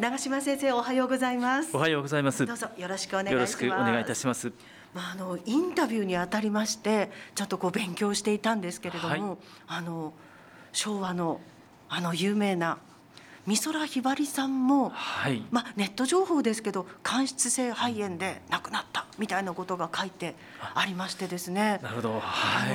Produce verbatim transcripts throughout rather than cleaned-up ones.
長嶋先生、おはようございます。 おはようございます。 どうぞよろしくお願いします。 よろしくお願いいたします。 まあ、あのインタビューにあたりましてちょっとこう勉強していたんですけれども、はい、あの昭和のあの有名な美空ひばりさんも、はいまあ、ネット情報ですけど間質性肺炎で亡くなったみたいなことが書いてありましてですね。 なるほど、はい、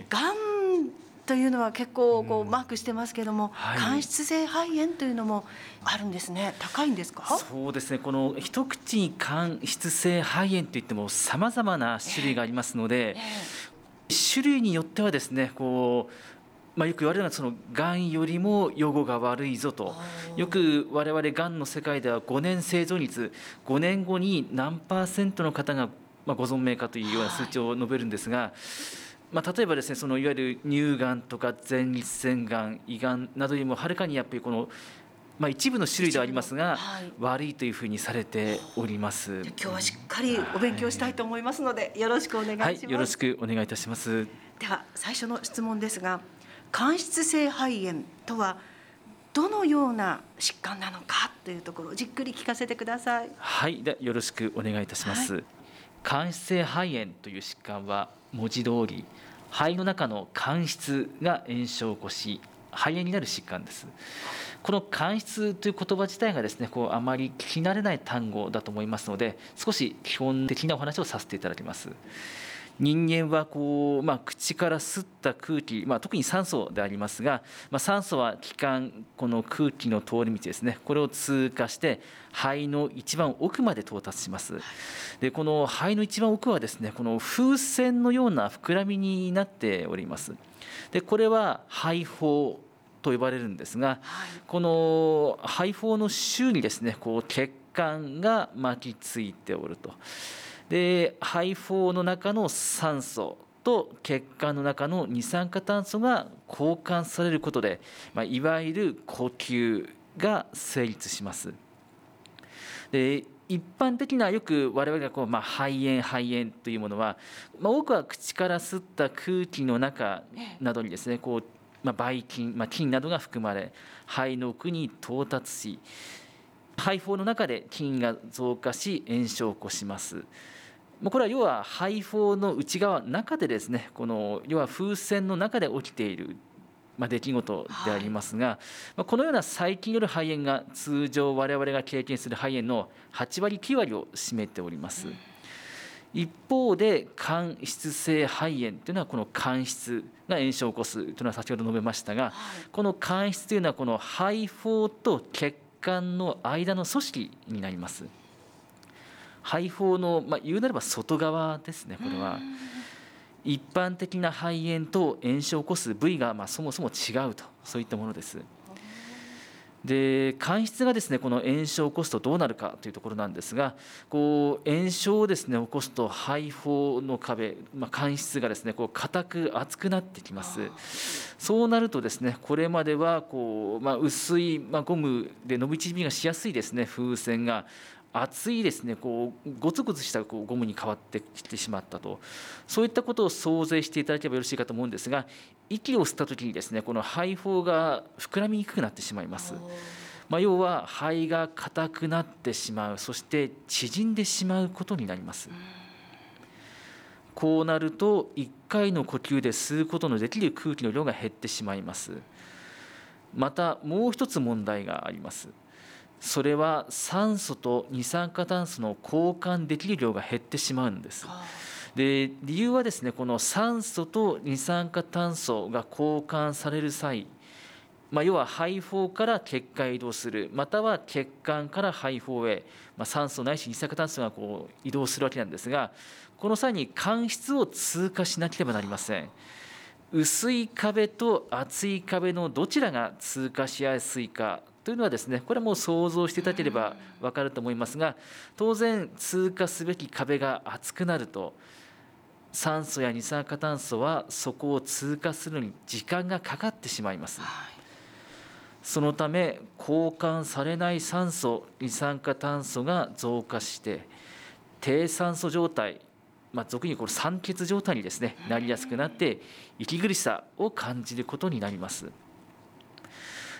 がんというのは結構こうマークしてますけども、はい、間質性肺炎というのもあるんですね。高いんですか？ そうですね、この一口に間質性肺炎といってもさまざまな種類がありますので、えーえー、種類によってはですねこうまあ、よく言われるのはそのがんよりも予後が悪いぞと、よく我々がんの世界ではごねん生存率、ごねんごに何パーセントの方がまあご存命かというような数値を述べるんですが、はいまあ、例えばですねそのいわゆる乳がんとか前立腺がん、胃がんなどよりもはるかにやっぱりこのまあ、一部の種類ではありますが、はい、悪いというふうにされております。 今日はしっかりお勉強したいと思いますので、はい、よろしくお願いします。 はい、よろしくお願いいたします。 では最初の質問ですが、間質性肺炎とはどのような疾患なのかというところをじっくり聞かせてください。 はい、でよろしくお願いいたします。はい、間質性肺炎という疾患は文字通り肺の中の間質が炎症を起こし肺炎になる疾患です。この間質という言葉自体がですねこうあまり聞き慣れない単語だと思いますので、少し基本的なお話をさせていただきます。人間はこう、まあ、口から吸った空気、まあ、特に酸素でありますが、まあ、酸素は気管、この空気の通り道ですね、これを通過して肺の一番奥まで到達します。でこの肺の一番奥はですねこの風船のような膨らみになっております。でこれは肺胞と呼ばれるんですが、はい、この肺胞の周にですねこう血管が巻きついておると。で肺胞の中の酸素と血管の中の二酸化炭素が交換されることで、まあ、いわゆる呼吸が成立します。で一般的なよく我々がこう、まあ、肺炎肺炎というものは、まあ、多くは口から吸った空気の中などにですねこう、まあ、ばい菌、まあ、菌などが含まれ肺の奥に到達し肺胞の中で菌が増加し炎症を起こします。これは要は肺胞の内側中でですねこの要は風船の中で起きている出来事でありますが、はい、このような細菌による肺炎が通常我々が経験する肺炎のはちわりきゅうわりを占めております。一方で間質性肺炎というのはこの間質が炎症を起こすというのは先ほど述べましたが、はい、この間質というのはこの肺胞と血管の間の組織になります。肺胞の、まあ、言うなれば外側ですね。これは一般的な肺炎と炎症を起こす部位が、まあ、そもそも違うと、そういったものです。で間質がですねこの炎症を起こすとどうなるかというところなんですが、こう炎症をですね起こすと肺胞の壁、まあ、間質がですねこう硬く厚くなってきます。そうなるとですねこれまではこう、まあ、薄い、まあ、ゴムで伸び縮みがしやすいですね風船が厚いですねこうゴツゴツしたこうゴムに変わってきてしまったと、そういったことを想像していただければよろしいかと思うんですが、息を吸ったときにですねこの肺胞が膨らみにくくなってしまいます。まあ、要は肺が硬くなってしまう、そして縮んでしまうことになります。こうなるといっかいの呼吸で吸うことのできる空気の量が減ってしまいます。またもう一つ問題があります。それは酸素と二酸化炭素の交換できる量が減ってしまうんです。で理由はですねこの酸素と二酸化炭素が交換される際、まあ、要は肺胞から血管へ移動する、または血管から肺胞へ、まあ、酸素ないし二酸化炭素がこう移動するわけなんですが、この際に間質を通過しなければなりません。薄い壁と厚い壁のどちらが通過しやすいかというのはですねこれはもう想像していただければ分かると思いますが、当然通過すべき壁が厚くなると酸素や二酸化炭素はそこを通過するのに時間がかかってしまいます。そのため交換されない酸素二酸化炭素が増加して低酸素状態、まあ、俗にこれ酸欠状態にですねなりやすくなって息苦しさを感じることになります。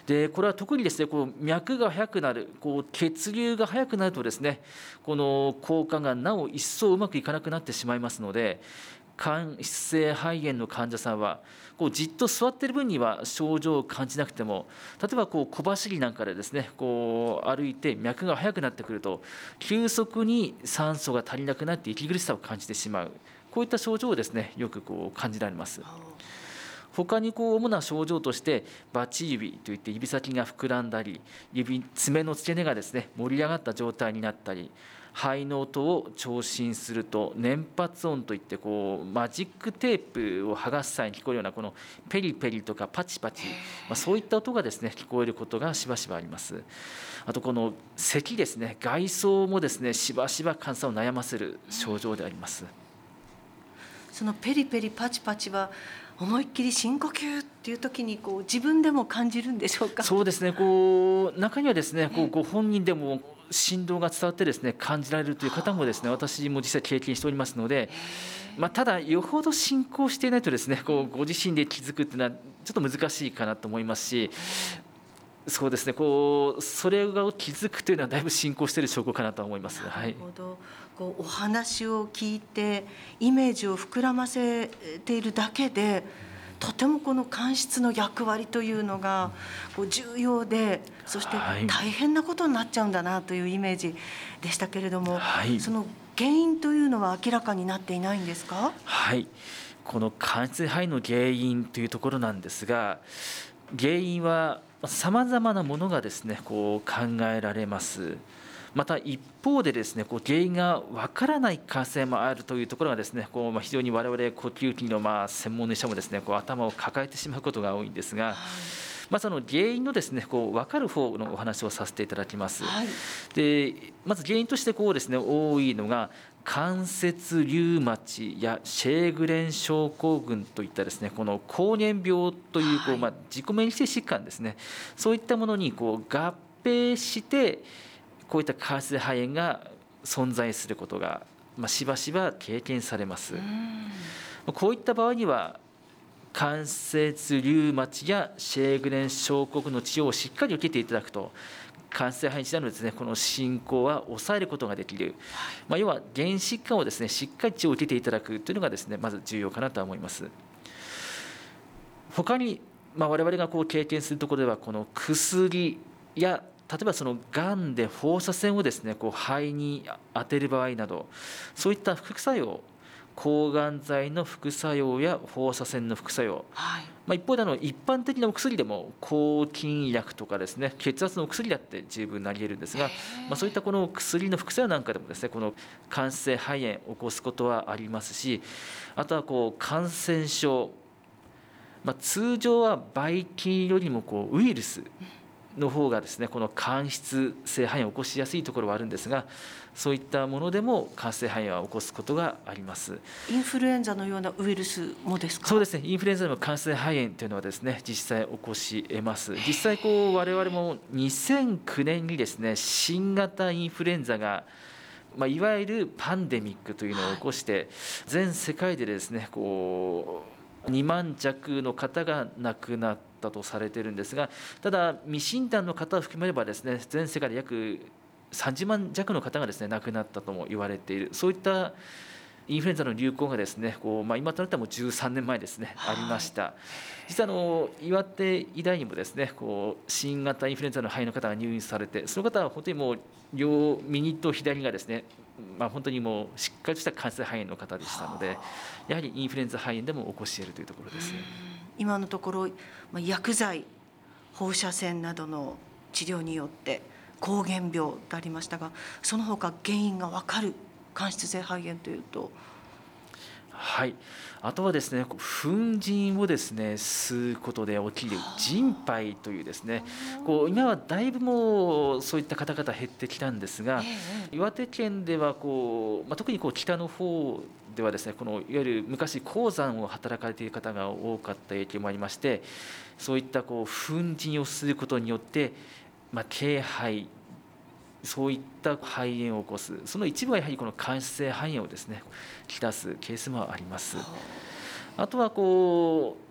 でこれは特にですね、こう脈が速くなる、こう血流が速くなるとですね、この効果がなお一層うまくいかなくなってしまいますので、間質性肺炎の患者さんはこうじっと座っている分には症状を感じなくても、例えばこう小走りなんかでですね、こう歩いて脈が速くなってくると急速に酸素が足りなくなって息苦しさを感じてしまう、こういった症状をですねよくこう感じられます。他にこう主な症状として、バチ指といって指先が膨らんだり、指爪の付け根がですね盛り上がった状態になったり、肺の音を聴診すると粘発音といって、こうマジックテープを剥がす際に聞こえるようなこのペリペリとかパチパチ、まあ、そういった音がですね聞こえることがしばしばあります。あとこの咳ですね、外装もですねしばしば患者さんを悩ませる症状であります。 そのペリペリパチパチは思いっきり深呼吸っていう時にこう自分でも感じるんでしょうか。 そうですね、こう中にはですね、こうご本人でも振動が伝わってですね感じられるという方もですね、私も実際経験しておりますので、まあ、ただよほど進行していないとですね、こうご自身で気づくっていうのはちょっと難しいかなと思いますし、そうですね、こうそれが気づくというのはだいぶ進行している証拠かなと思います。 なるほど、はい、こうお話を聞いてイメージを膨らませているだけで、とてもこの間質の役割というのがこう重要で、そして大変なことになっちゃうんだなというイメージでしたけれども、はい、その原因というのは明らかになっていないんですか。 はい、この間質肺の原因というところなんですが、原因はさまざまなものがですねこう考えられます。また一方でですね、こう原因がわからない可能性もあるというところがですね、こうまあ非常に我々呼吸器のまあ専門の医者もですね、こう頭を抱えてしまうことが多いんですが、はい、まあ、その原因のですね、こう分かる方のお話をさせていただきます。はい、でまず原因としてこうですね多いのが、関節リウマチやシェーグレン症候群といったですね、この膠原病というこうまあ自己免疫性疾患ですね、そういったものにこう合併してこういった間質肺炎が存在することが、まあ、しばしば経験されます。こういった場合には関節リウマチやシェーグレン症候群の治療をしっかり受けていただくと、間質性肺炎のですねこの進行は抑えることができる、まあ、要は原疾患をですねしっかり治療を受けていただくというのがですねまず重要かなと思います。他に、まあ、我々がこう経験するところでは、この薬や例えばそのがんで放射線をですねこう肺に当てる場合など、そういった副作用、抗がん剤の副作用や放射線の副作用、はい、まあ、一方であの一般的なお薬でも抗菌薬とかですね血圧のお薬だって十分なり得るんですが、まあ、そういったこの薬の副作用なんかでもですねこの間質性肺炎を起こすことはありますし、あとはこう感染症、まあ、通常はばい菌よりもこうウイルスの方がですねこの間質性肺炎を起こしやすいところはあるんですが、そういったものでも間質性肺炎を起こすことがあります。 インフルエンザのようなウイルスもですか。 そうですね、インフルエンザでも間質性肺炎というのはですね実際起こし得ます。実際こう我々もにせんきゅうねんにですね新型インフルエンザがまあ、いわゆるパンデミックというのを起こして、はい、全世界でですねこうにまん弱の方が亡くなったとされているんですが、ただ未診断の方を含めればですね全世界で約さんじゅうまん弱の方がですね亡くなったとも言われている、そういったインフルエンザの流行がですねこう、まあ、今となってはもうじゅうさんねんまえですね、はい、ありました。実はあの岩手医大にもですねこう新型インフルエンザの肺の方が入院されて、その方は本当にもう両右と左がですね、まあ、本当にもうしっかりとした間質性肺炎の方でしたので、やはりインフルエンザ肺炎でも起こし得るというところです。 今のところ、まあ、薬剤、放射線などの治療によって膠原病とありましたが、その他原因が分かる間質性肺炎というと。 はい、あとはですね粉塵をですね吸うことで起きる塵肺というですね、こう今はだいぶもうそういった方々減ってきたんですが、岩手県ではこう、まあ、特にこう北の方ではですねこのいわゆる昔鉱山を働かれている方が多かった影響もありまして、そういったこう粉塵を吸うことによって、まあ、軽肺、そういった肺炎を起こす、その一部はやはりこの間質性肺炎をですねきたすケースもあります。あとはこう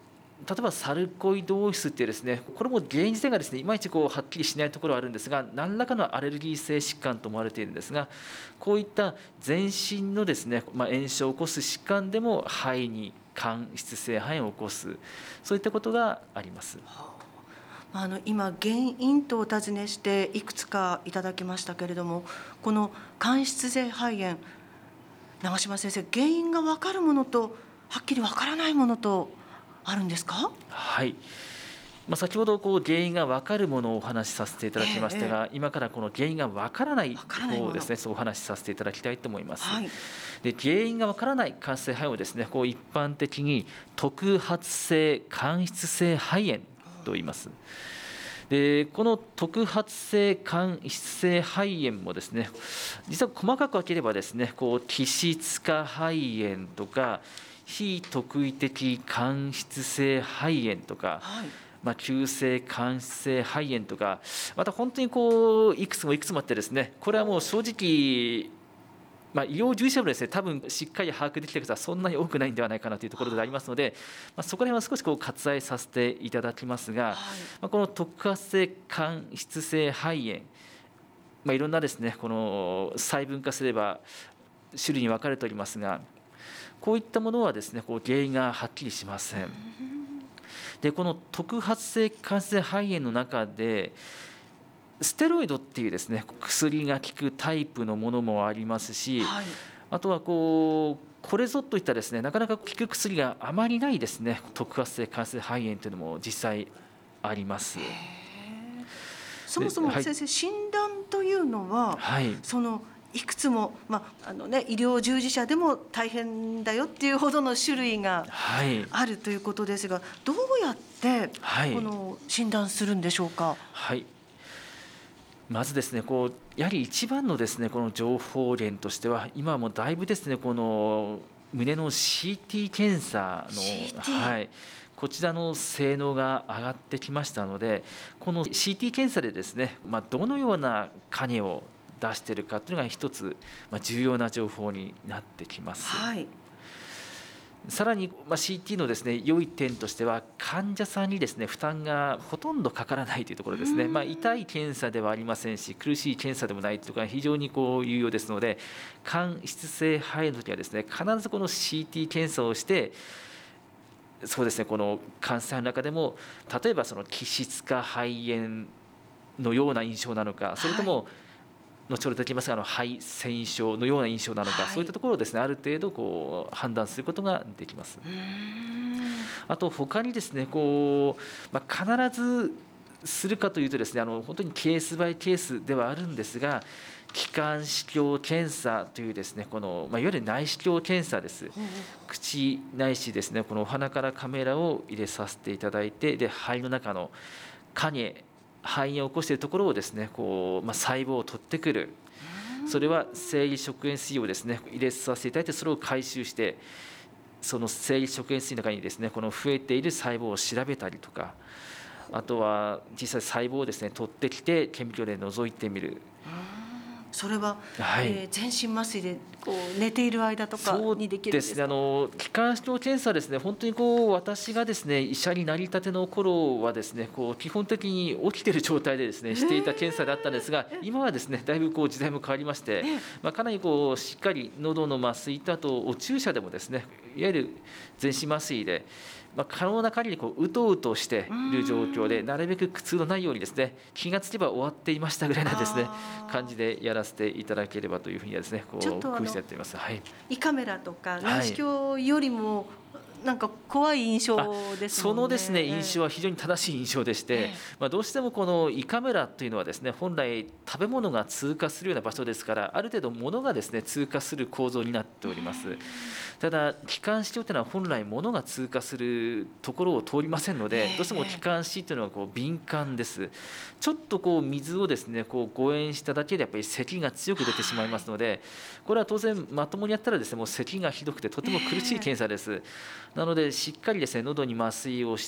例えばサルコイドオイスっていうですね、これも原因自体がですねいまいちこうはっきりしないところはあるんですが、何らかのアレルギー性疾患と思われているんですが、こういった全身のですね、まあ、炎症を起こす疾患でも肺に間質性肺炎を起こす、そういったことがあります。 あの今原因とお尋ねしていくつかいただきましたけれども、この間質性肺炎、長嶋先生、原因が分かるものとはっきり分からないものとあるんですか？ はい、まあ、先ほどこう原因が分かるものをお話しさせていただきましたが、ええ、今からこの原因が分からない方をですね、そうお話しさせていただきたいと思います。はい、で原因が分からない間質性肺炎をですね、こう一般的に特発性間質性肺炎と言います。でこの特発性間質性肺炎もですね、実は細かく分ければですね、こう気質化肺炎とか非特異的間質性肺炎とか、はい、まあ、急性間質性肺炎とか、また本当にこういくつもいくつもあってですね、これはもう正直、まあ、医療従事者もですね、多分しっかり把握できている方はそんなに多くないんではないかなというところでありますので、まあ、そこら辺は少しこう割愛させていただきますが、はい、まあ、この特発性間質性肺炎、まあ、いろんなですね、この細分化すれば種類に分かれておりますが、こういったものはですね、こう原因がはっきりしません。でこの特発性間質性肺炎の中でステロイドっていうですね薬が効くタイプのものもありますし、はい、あとはこうこれぞといったですね、なかなか効く薬があまりないですね特発性間質性肺炎というのも実際あります。 そもそも先生、はい、診断というのは、はい、そのいくつも、まああのね、医療従事者でも大変だよっていうほどの種類があるということですが、どうやってこの診断するんでしょうか？ はい、まずですね、こうやはり一番のですねこの情報源としては、今はもうだいぶですねこの胸の シーティー 検査の、シーティー、はい、こちらの性能が上がってきましたので、この シーティー 検査でですね、まあ、どのような影を出しているかというのが一つ、まあ、重要な情報になってきます。はい、さらに、まあ、シーティー のですね良い点としては、患者さんにですね負担がほとんどかからないというところですね。まあ、痛い検査ではありませんし、苦しい検査でもないというところが非常にこう有用ですので、間質性肺炎の時はですね必ずこの シーティー 検査をして、そうですね、この患者さんの中でも例えばその気質化肺炎のような印象なのか、それとも、はい、後ほど出てきますが、あの肺腺症のような印象なのか、はい、そういったところをですねある程度こう判断することができます。あと他にですねこう、まあ、必ずするかというとですね、あの本当にケースバイケースではあるんですが、気管支鏡検査というですねこの、まあ、いわゆる内視鏡検査です。口ないしですねこのお鼻からカメラを入れさせていただいて、で肺の中の影、肺炎を起こしているところをですねこう、まあ、細胞を取ってくる、それは生理食塩水をですね入れさせていただいて、それを回収して、その生理食塩水の中にですねこの増えている細胞を調べたりとか、あとは実際細胞をですね取ってきて顕微鏡で覗いてみる。 それは、はい、えー、全身麻酔でこう寝ている間とかにできるんですか？そうですね、あの気管支鏡検査はですね、本当にこう私がですね医者になりたての頃はですねこう基本的に起きている状態でですねしていた検査だったんですが、今はですねだいぶこう時代も変わりまして、まあ、かなりこうしっかり喉の麻酔と、あとお注射でもですねいわゆる全身麻酔で、まあ、可能な限りこううとうとしている状況で、なるべく苦痛のないようにですね気がつけば終わっていましたぐらいなですね感じでやらせていただければというふうにはですねこう工夫してやっています。はい、 胃カメラとか内視鏡よりもなんか怖い印象ですもんね。 そのですね印象は非常に正しい印象でして、まあ、どうしてもこの胃カメラというのはですね本来食べ物が通過するような場所ですから、ある程度物がですね通過する構造になっております。ただ気管支鏡というのは本来物が通過するところを通りませんので、どうしても気管支というのはこう敏感です。ちょっとこう水をですねこう誤嚥しただけでやっぱり咳が強く出てしまいますので、これは当然まともにやったらですねもう咳がひどくてとても苦しい検査です。なのでしっかりですね喉に麻酔をして、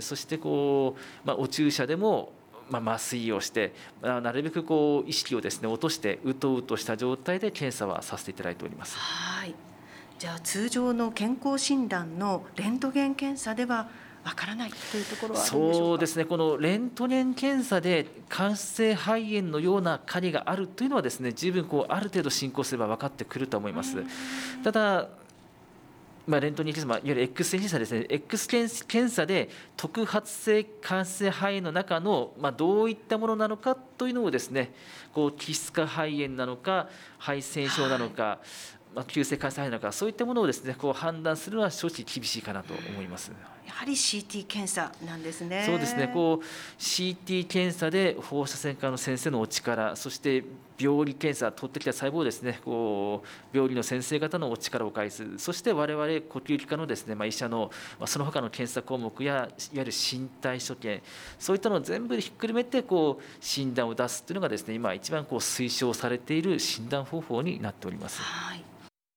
そしてこう、まあ、お注射でもまあ麻酔をして、まあ、なるべくこう意識をですね落としてうとうとした状態で検査はさせていただいております。 はい、じゃあ通常の健康診断のレントゲン検査ではわからないというところはあるんでしょうか。 そうですね、このレントゲン検査で間質性肺炎のような影があるというのはですね、十分こうある程度進行すれば分かってくると思います。ただまあ、レントゲン検査、まあ、いわゆる X 線検査ですね、X 検査で特発性間質性肺炎の中の、まあ、どういったものなのかというのをですね、こう気質化肺炎なのか肺腺症なのか、はい、まあ、急性間質肺炎なのか、そういったものをですね、こう判断するのは正直厳しいかなと思います。 やはり シーティー 検査なんですね。 そうですね、こう シーティー 検査で放射線科の先生のお力、そして病理検査、取ってきた細胞をですね、こう病理の先生方のお力を介す、そして我々呼吸器科のですね、まあ、医者の、まあ、その他の検査項目やいわゆる身体所見、そういったのを全部ひっくるめてこう診断を出すというのがですね、今一番こう推奨されている診断方法になっております。 はい、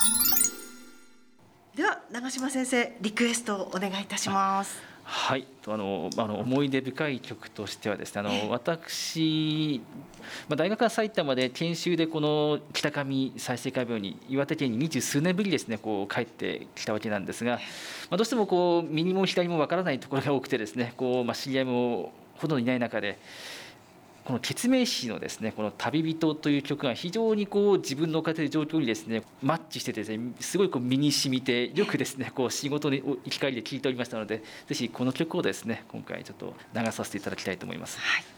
では長嶋先生、リクエストをお願いいたします。 はい、あのあの思い出深い曲としてはですね、あの私、まあ、大学は埼玉で研修でこの北上済生会病に岩手県に二十数年ぶりですね、こう帰ってきたわけなんですが、まあ、どうしてもこう右も左もわからないところが多くてですね、こう、まあ、知り合いもほとんどいない中で、このケツメイシのですね、この旅人という曲が非常にこう自分の置かれている状況にですねマッチしてですね、すごいこう身に染みてよくですねこう仕事に行き帰りで聴いておりましたので、ぜひこの曲をですね今回ちょっと流させていただきたいと思います。 はい。